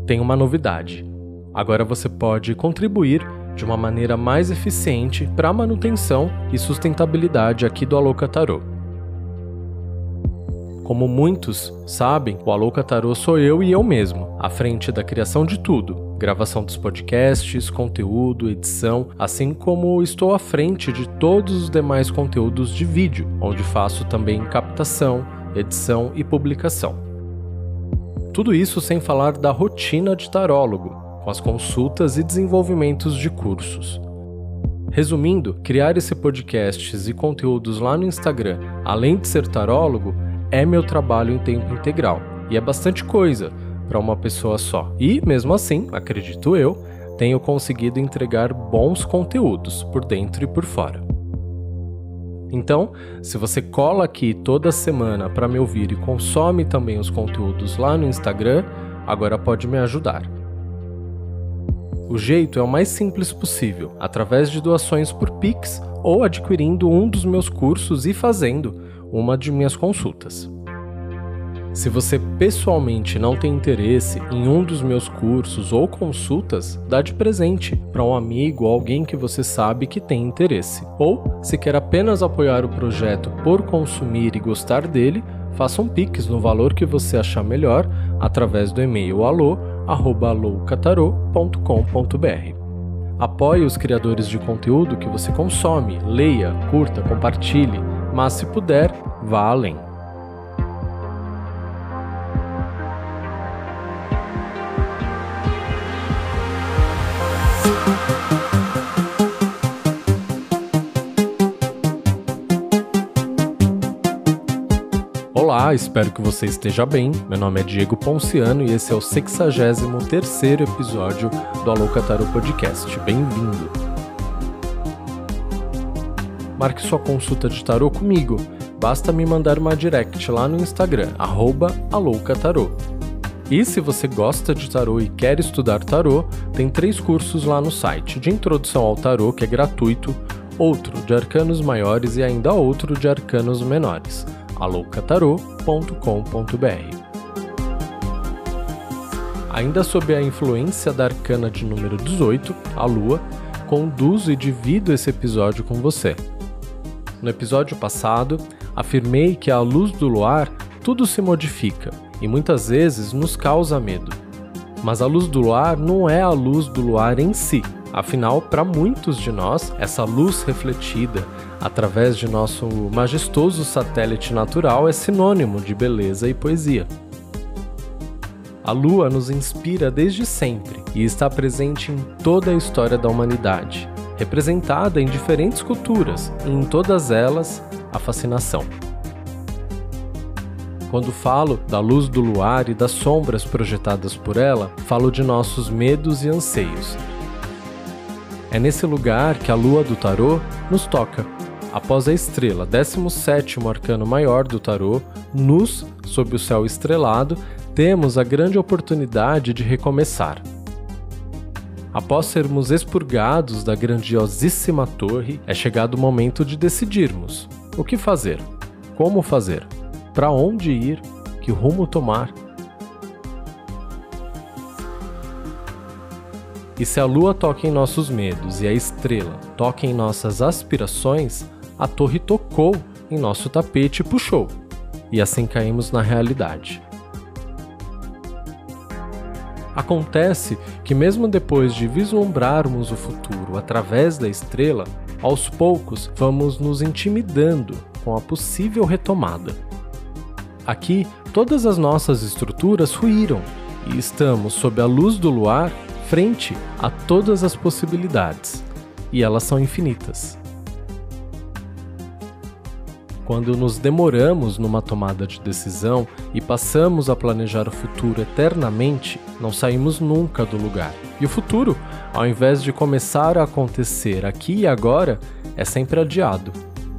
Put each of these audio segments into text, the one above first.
tem uma novidade. Agora você pode contribuir de uma maneira mais eficiente para a manutenção e sustentabilidade aqui do Aloka Tarô. Como muitos sabem, o Aloka Tarô sou eu e eu mesmo, à frente da criação de tudo, gravação dos podcasts, conteúdo, edição, assim como estou à frente de todos os demais conteúdos de vídeo, onde faço também captação, edição e publicação. Tudo isso sem falar da rotina de tarólogo, com as consultas e desenvolvimentos de cursos. Resumindo, criar esse podcasts e conteúdos lá no Instagram, além de ser tarólogo, é meu trabalho em tempo integral, e é bastante coisa para uma pessoa só. E, mesmo assim, acredito eu, tenho conseguido entregar bons conteúdos por dentro e por fora. Então, se você cola aqui toda semana para me ouvir e consome também os conteúdos lá no Instagram, agora pode me ajudar. O jeito é o mais simples possível, através de doações por Pix ou adquirindo um dos meus cursos e fazendo uma de minhas consultas. Se você pessoalmente não tem interesse em um dos meus cursos ou consultas, dá de presente para um amigo ou alguém que você sabe que tem interesse. Ou, se quer apenas apoiar o projeto por consumir e gostar dele, faça um Pix no valor que você achar melhor através do e-mail alô@alokatarô.com.br. Apoie os criadores de conteúdo que você consome, leia, curta, compartilhe, mas se puder, vá além. Olá, espero que você esteja bem. Meu nome é Diego Ponciano e esse é o 63º episódio do Aloka Tarô Podcast. Bem-vindo! Marque sua consulta de tarô comigo. Basta me mandar uma direct lá no Instagram, @alokatarô. E se você gosta de tarô e quer estudar tarô, tem 3 cursos lá no site: de introdução ao tarô, que é gratuito, outro de arcanos maiores e ainda outro de arcanos menores. alokatarô.com.br. Ainda sob a influência da arcana de número 18, a Lua, conduzo e divido esse episódio com você. No episódio passado, afirmei que à luz do luar, tudo se modifica e muitas vezes nos causa medo. Mas a luz do luar não é a luz do luar em si. Afinal, para muitos de nós, essa luz refletida através de nosso majestoso satélite natural é sinônimo de beleza e poesia. A Lua nos inspira desde sempre e está presente em toda a história da humanidade, representada em diferentes culturas e em todas elas a fascinação. Quando falo da luz do luar e das sombras projetadas por ela, falo de nossos medos e anseios. É nesse lugar que a Lua do Tarô nos toca. Após a estrela, 17º arcano maior do Tarô, nus sob o céu estrelado, temos a grande oportunidade de recomeçar. Após sermos expurgados da grandiosíssima torre, é chegado o momento de decidirmos o que fazer, como fazer, para onde ir, que rumo tomar. E se a Lua toca em nossos medos e a estrela toca em nossas aspirações, a torre tocou em nosso tapete e puxou, e assim caímos na realidade. Acontece que mesmo depois de vislumbrarmos o futuro através da estrela, aos poucos vamos nos intimidando com a possível retomada. Aqui, todas as nossas estruturas ruíram e estamos sob a luz do luar frente a todas as possibilidades, e elas são infinitas. Quando nos demoramos numa tomada de decisão e passamos a planejar o futuro eternamente, não saímos nunca do lugar. E o futuro, ao invés de começar a acontecer aqui e agora, é sempre adiado.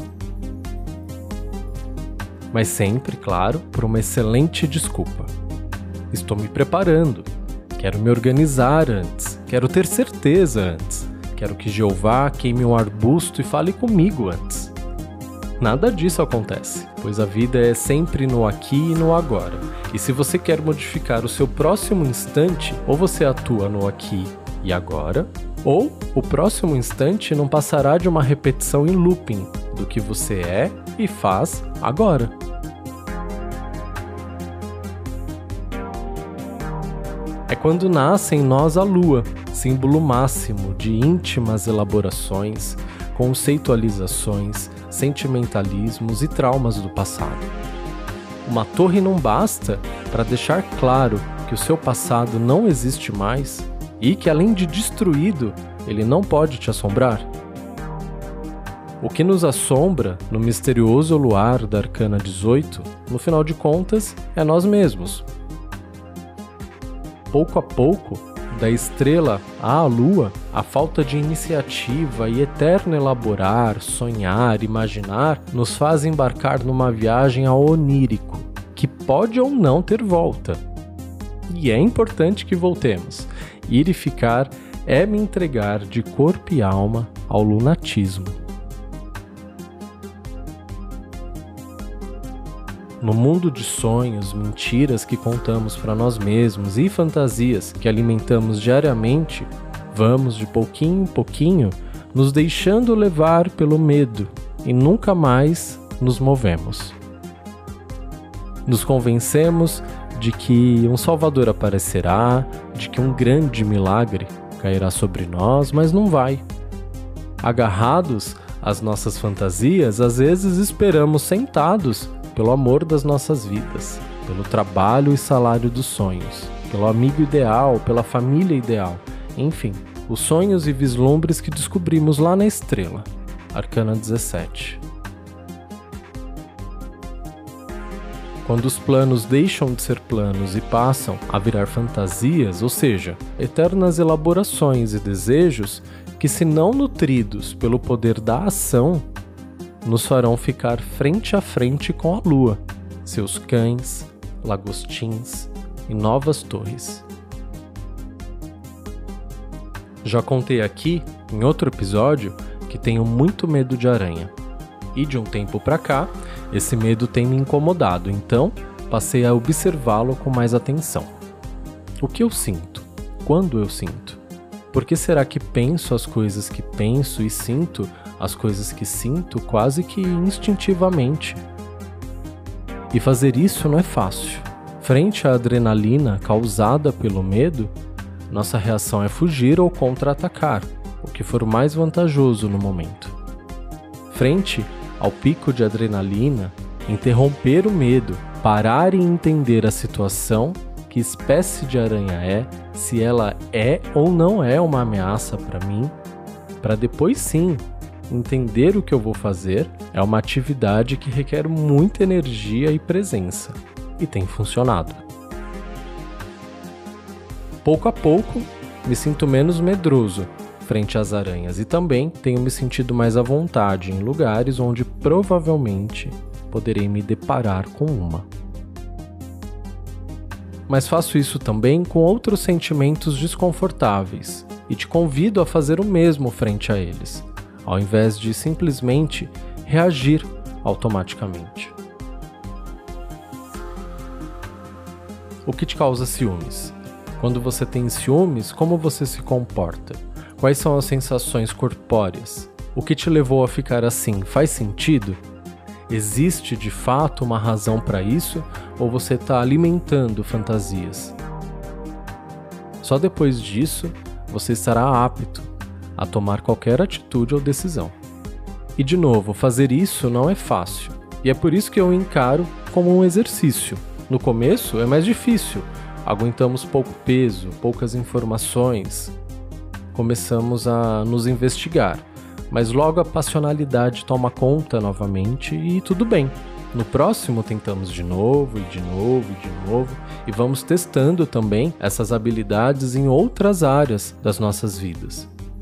Mas sempre, claro, por uma excelente desculpa. Estou me preparando. Quero me organizar antes. Quero ter certeza antes. Quero que Jeová queime um arbusto e fale comigo antes. Nada disso acontece, pois a vida é sempre no aqui e no agora. E se você quer modificar o seu próximo instante, ou você atua no aqui e agora, ou o próximo instante não passará de uma repetição em looping do que você é e faz agora. É quando nasce em nós a lua, símbolo máximo de íntimas elaborações, conceitualizações, sentimentalismos e traumas do passado. Uma torre não basta para deixar claro que o seu passado não existe mais e que, além de destruído, ele não pode te assombrar? O que nos assombra no misterioso luar da Arcana 18, no final de contas, é nós mesmos. Pouco a pouco, da estrela à lua, a falta de iniciativa e eterno elaborar, sonhar, imaginar nos faz embarcar numa viagem ao onírico, que pode ou não ter volta. E é importante que voltemos. Ir e ficar é me entregar de corpo e alma ao lunatismo. No mundo de sonhos, mentiras que contamos para nós mesmos e fantasias que alimentamos diariamente, vamos de pouquinho em pouquinho nos deixando levar pelo medo e nunca mais nos movemos. Nos convencemos de que um Salvador aparecerá, de que um grande milagre cairá sobre nós, mas não vai. Agarrados às nossas fantasias, às vezes esperamos sentados pelo amor das nossas vidas, pelo trabalho e salário dos sonhos, pelo amigo ideal, pela família ideal, enfim, os sonhos e vislumbres que descobrimos lá na estrela, Arcana 17. Quando os planos deixam de ser planos e passam a virar fantasias, ou seja, eternas elaborações e desejos que, se não nutridos pelo poder da ação, nos farão ficar frente a frente com a lua, seus cães, lagostins e novas torres. Já contei aqui, em outro episódio, que tenho muito medo de aranha. E de um tempo pra cá, esse medo tem me incomodado, então passei a observá-lo com mais atenção. O que eu sinto? Quando eu sinto? Por que será que penso as coisas que penso e sinto as coisas que sinto quase que instintivamente? E fazer isso não é fácil. Frente à adrenalina causada pelo medo, nossa reação é fugir ou contra-atacar, o que for mais vantajoso no momento. Frente ao pico de adrenalina, interromper o medo, parar e entender a situação, que espécie de aranha é, se ela é ou não é uma ameaça para mim, para depois sim entender o que eu vou fazer, é uma atividade que requer muita energia e presença, e tem funcionado. Pouco a pouco, me sinto menos medroso frente às aranhas e também tenho me sentido mais à vontade em lugares onde provavelmente poderei me deparar com uma. Mas faço isso também com outros sentimentos desconfortáveis e te convido a fazer o mesmo frente a eles, ao invés de simplesmente reagir automaticamente. O que te causa ciúmes? Quando você tem ciúmes, como você se comporta? Quais são as sensações corpóreas? O que te levou a ficar assim faz sentido? Existe de fato uma razão para isso ou você está alimentando fantasias? Só depois disso você estará apto a tomar qualquer atitude ou decisão. E de novo, fazer isso não é fácil, e é por isso que eu encaro como um exercício. No começo é mais difícil, aguentamos pouco peso, poucas informações, começamos a nos investigar, mas logo a passionalidade toma conta novamente e tudo bem. No próximo tentamos de novo, e de novo, e de novo, e vamos testando também essas habilidades em outras áreas das nossas vidas.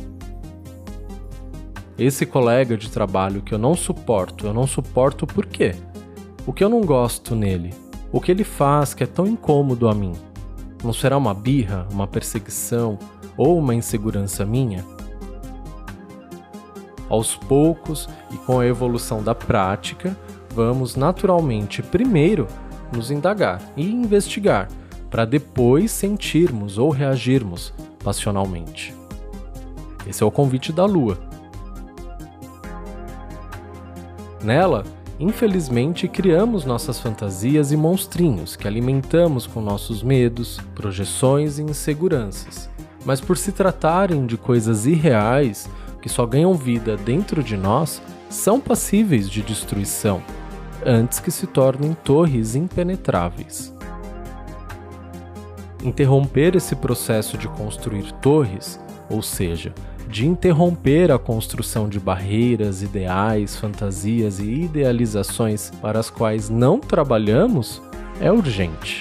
Esse colega de trabalho que eu não suporto por quê? O que eu não gosto nele? O que ele faz que é tão incômodo a mim? Não será uma birra, uma perseguição ou uma insegurança minha? Aos poucos e com a evolução da prática, vamos naturalmente primeiro nos indagar e investigar, para depois sentirmos ou reagirmos passionalmente. Esse é o convite da Lua. Nela, infelizmente, criamos nossas fantasias e monstrinhos que alimentamos com nossos medos, projeções e inseguranças. Mas por se tratarem de coisas irreais, que só ganham vida dentro de nós, são passíveis de destruição, antes que se tornem torres impenetráveis. Interromper esse processo de construir torres, ou seja, de interromper a construção de barreiras, ideais, fantasias e idealizações para as quais não trabalhamos, é urgente.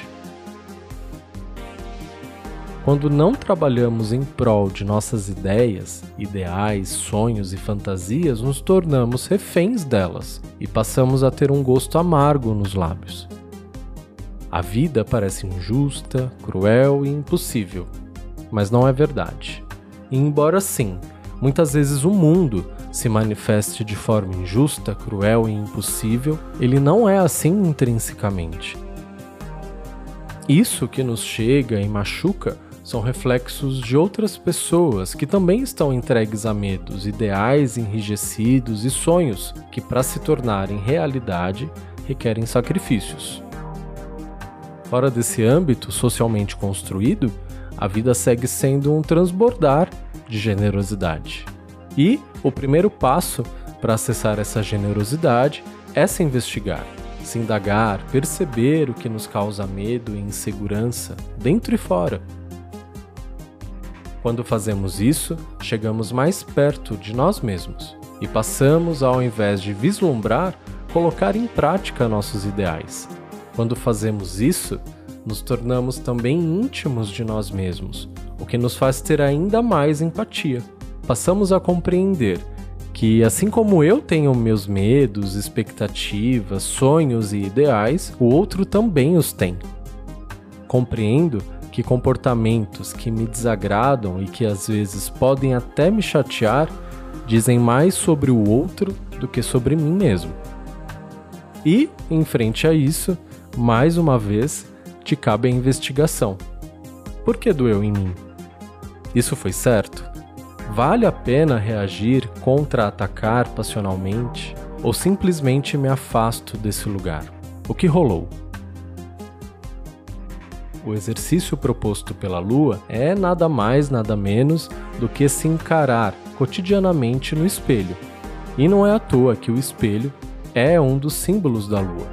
Quando não trabalhamos em prol de nossas ideias, ideais, sonhos e fantasias, nos tornamos reféns delas e passamos a ter um gosto amargo nos lábios. A vida parece injusta, cruel e impossível, mas não é verdade. E embora sim, muitas vezes o mundo se manifeste de forma injusta, cruel e impossível, ele não é assim intrinsecamente. Isso que nos chega e machuca são reflexos de outras pessoas que também estão entregues a medos, ideais enrijecidos e sonhos que, para se tornarem realidade, requerem sacrifícios. Fora desse âmbito socialmente construído, a vida segue sendo um transbordar de generosidade. E o primeiro passo para acessar essa generosidade é se investigar, se indagar, perceber o que nos causa medo e insegurança, dentro e fora. Quando fazemos isso, chegamos mais perto de nós mesmos e passamos, ao invés de vislumbrar, colocar em prática nossos ideais. Quando fazemos isso, nos tornamos também íntimos de nós mesmos, o que nos faz ter ainda mais empatia. Passamos a compreender que, assim como eu tenho meus medos, expectativas, sonhos e ideais, o outro também os tem. Compreendo que comportamentos que me desagradam e que às vezes podem até me chatear dizem mais sobre o outro do que sobre mim mesmo. E, em frente a isso, mais uma vez, te cabe a investigação. Por que doeu em mim? Isso foi certo? Vale a pena reagir, contra-atacar passionalmente? Ou simplesmente me afasto desse lugar? O que rolou? O exercício proposto pela Lua é nada mais, nada menos do que se encarar cotidianamente no espelho. E não é à toa que o espelho é um dos símbolos da Lua.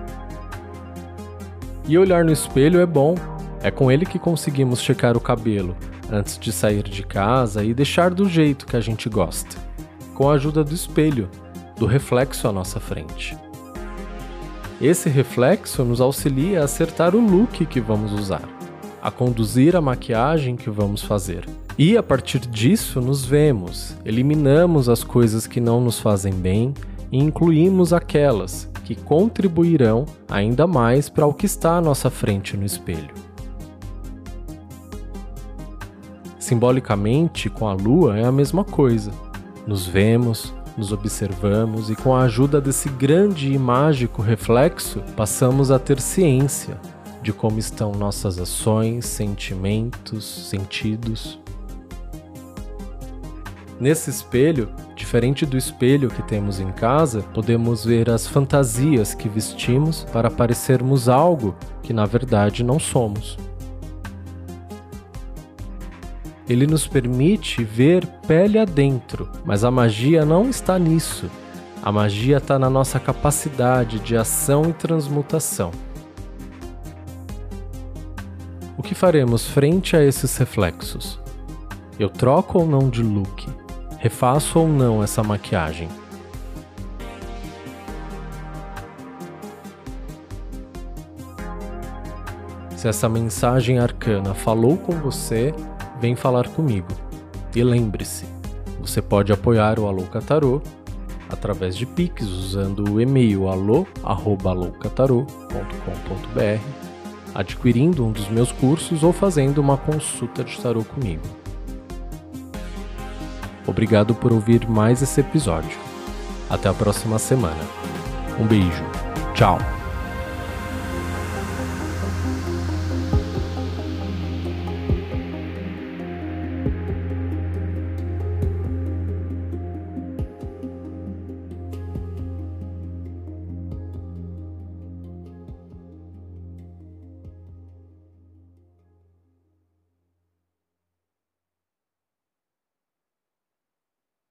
E olhar no espelho é bom, é com ele que conseguimos checar o cabelo antes de sair de casa e deixar do jeito que a gente gosta, com a ajuda do espelho, do reflexo à nossa frente. Esse reflexo nos auxilia a acertar o look que vamos usar, a conduzir a maquiagem que vamos fazer. E a partir disso nos vemos, eliminamos as coisas que não nos fazem bem e incluímos aquelas que contribuirão ainda mais para o que está à nossa frente no espelho. Simbolicamente, com a Lua é a mesma coisa. Nos vemos, nos observamos e com a ajuda desse grande e mágico reflexo, passamos a ter ciência de como estão nossas ações, sentimentos, sentidos. Nesse espelho, diferente do espelho que temos em casa, podemos ver as fantasias que vestimos para parecermos algo que na verdade não somos. Ele nos permite ver pele adentro, mas a magia não está nisso. A magia está na nossa capacidade de ação e transmutação. O que faremos frente a esses reflexos? Eu troco ou não de look? Refaço ou não essa maquiagem? Se essa mensagem arcana falou com você, vem falar comigo. E lembre-se, você pode apoiar o Aloka Tarot através de Pix usando o e-mail alô@alocatarot.com.br, adquirindo um dos meus cursos ou fazendo uma consulta de tarot comigo. Obrigado por ouvir mais esse episódio. Até a próxima semana. Um beijo. Tchau.